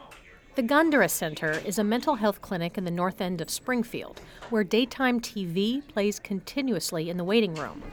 The Gundera Center is a mental health clinic in the north end of Springfield, where daytime TV plays continuously in the waiting room.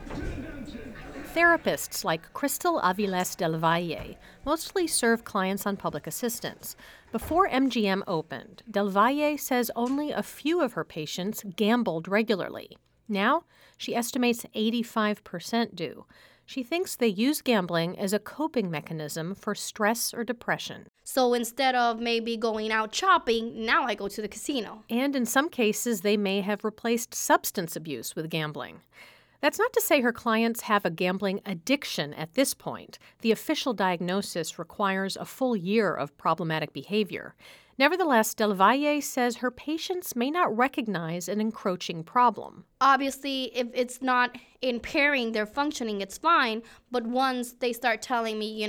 Therapists like Crystal Aviles del Valle mostly serve clients on public assistance. Before MGM opened, del Valle says only a few of her patients gambled regularly. Now, she estimates 85% do. She thinks they use gambling as a coping mechanism for stress or depression. So instead of maybe going out shopping, now I go to the casino. And in some cases, they may have replaced substance abuse with gambling. That's not to say her clients have a gambling addiction at this point. The official diagnosis requires a full year of problematic behavior. Nevertheless, Del Valle says her patients may not recognize an encroaching problem. Obviously, if it's not impairing their functioning, it's fine. But once they start telling me,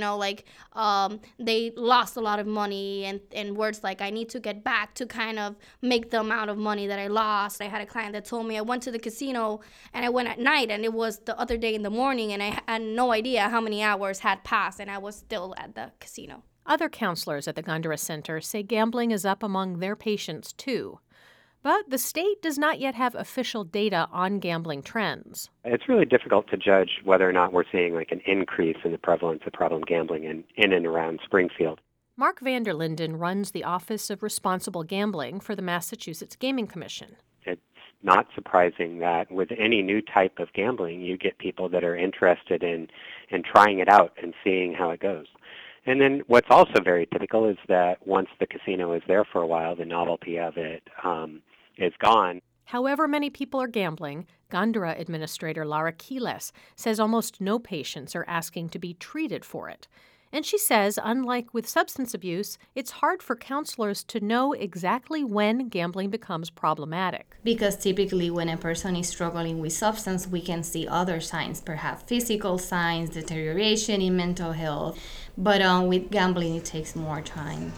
they lost a lot of money and words like, I need to get back to kind of make the amount of money that I lost. I had a client that told me I went to the casino and I went at night and it was the other day in the morning and I had no idea how many hours had passed and I was still at the casino. Other counselors at the Gundera Center say gambling is up among their patients, too. But the state does not yet have official data on gambling trends. It's really difficult to judge whether or not we're seeing an increase in the prevalence of problem gambling in and around Springfield. Mark Vanderlinden runs the Office of Responsible Gambling for the Massachusetts Gaming Commission. It's not surprising that with any new type of gambling, you get people that are interested in trying it out and seeing how it goes. And then what's also very typical is that once the casino is there for a while, the novelty of it is gone. However many people are gambling, Gundera Administrator Lara Quiles says almost no patients are asking to be treated for it. And she says, unlike with substance abuse, it's hard for counselors to know exactly when gambling becomes problematic. Because typically when a person is struggling with substance, we can see other signs, perhaps physical signs, deterioration in mental health. But with gambling, it takes more time.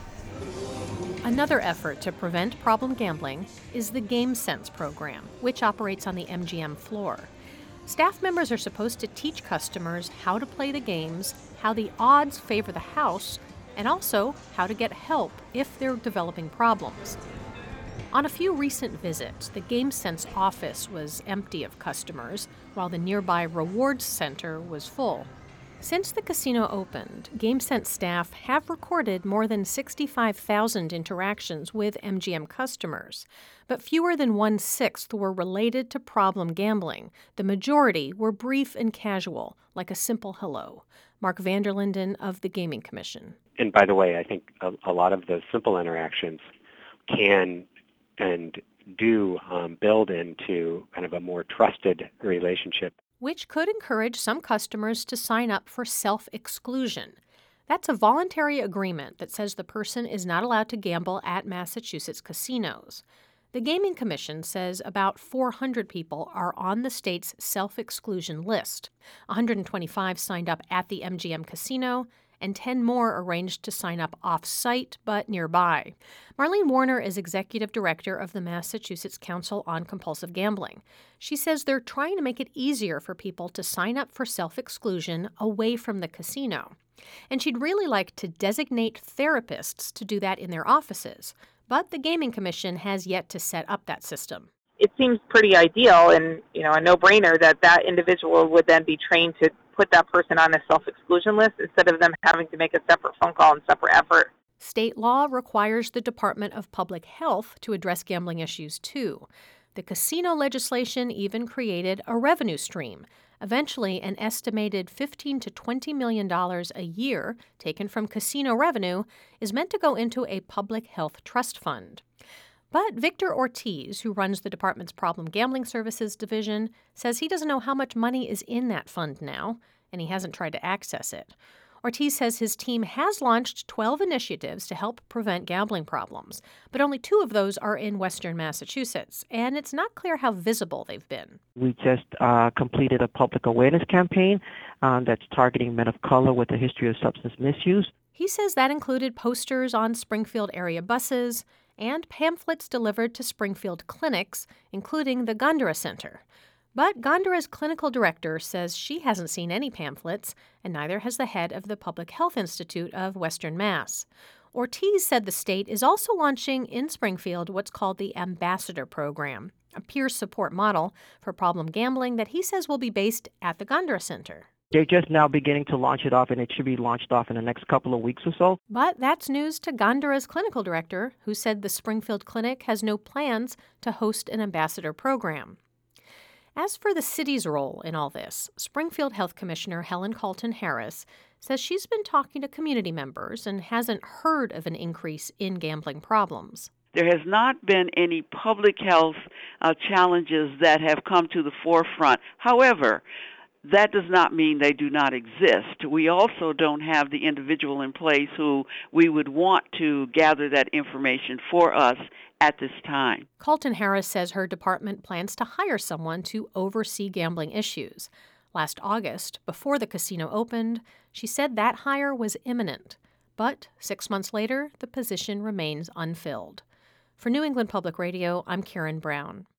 Another effort to prevent problem gambling is the GameSense program, which operates on the MGM floor. Staff members are supposed to teach customers how to play the games, how the odds favor the house, and also how to get help if they're developing problems. On a few recent visits, the GameSense office was empty of customers, while the nearby Rewards Center was full. Since the casino opened, GameSense staff have recorded more than 65,000 interactions with MGM customers, but fewer than 1/6 were related to problem gambling. The majority were brief and casual, like a simple hello. Mark Vanderlinden of the Gaming Commission. And by the way, I think a lot of those simple interactions can and do build into kind of a more trusted relationship, which could encourage some customers to sign up for self-exclusion. That's a voluntary agreement that says the person is not allowed to gamble at Massachusetts casinos. The Gaming Commission says about 400 people are on the state's self-exclusion list. 125 signed up at the MGM casino, and 10 more arranged to sign up off-site but nearby. Marlene Warner is executive director of the Massachusetts Council on Compulsive Gambling. She says they're trying to make it easier for people to sign up for self-exclusion away from the casino. And she'd really like to designate therapists to do that in their offices. But the Gaming Commission has yet to set up that system. It seems pretty ideal and, a no-brainer that individual would then be trained to put that person on a self-exclusion list instead of them having to make a separate phone call and separate effort. State law requires the Department of Public Health to address gambling issues, too. The casino legislation even created a revenue stream. Eventually, an estimated $15 to $20 million a year taken from casino revenue is meant to go into a public health trust fund. But Victor Ortiz, who runs the department's Problem Gambling Services division, says he doesn't know how much money is in that fund now, and he hasn't tried to access it. Ortiz says his team has launched 12 initiatives to help prevent gambling problems, but only 2 of those are in western Massachusetts, and it's not clear how visible they've been. We just completed a public awareness campaign that's targeting men of color with a history of substance misuse. He says that included posters on Springfield area buses and pamphlets delivered to Springfield clinics, including the Gundera Center. But Gundera's clinical director says she hasn't seen any pamphlets, and neither has the head of the Public Health Institute of Western Mass. Ortiz said the state is also launching in Springfield what's called the Ambassador Program, a peer support model for problem gambling that he says will be based at the Gondra Center. They're just now beginning to launch it off, and it should be launched off in the next couple of weeks or so. But that's news to Gondra's clinical director, who said the Springfield Clinic has no plans to host an ambassador program. As for the city's role in all this, Springfield Health Commissioner Helen Carlton Harris says she's been talking to community members and hasn't heard of an increase in gambling problems. There has not been any public health challenges that have come to the forefront. However, that does not mean they do not exist. We also don't have the individual in place who we would want to gather that information for us at this time. Carlton Harris says her department plans to hire someone to oversee gambling issues. Last August, before the casino opened, she said that hire was imminent. But 6 months later, the position remains unfilled. For New England Public Radio, I'm Karen Brown.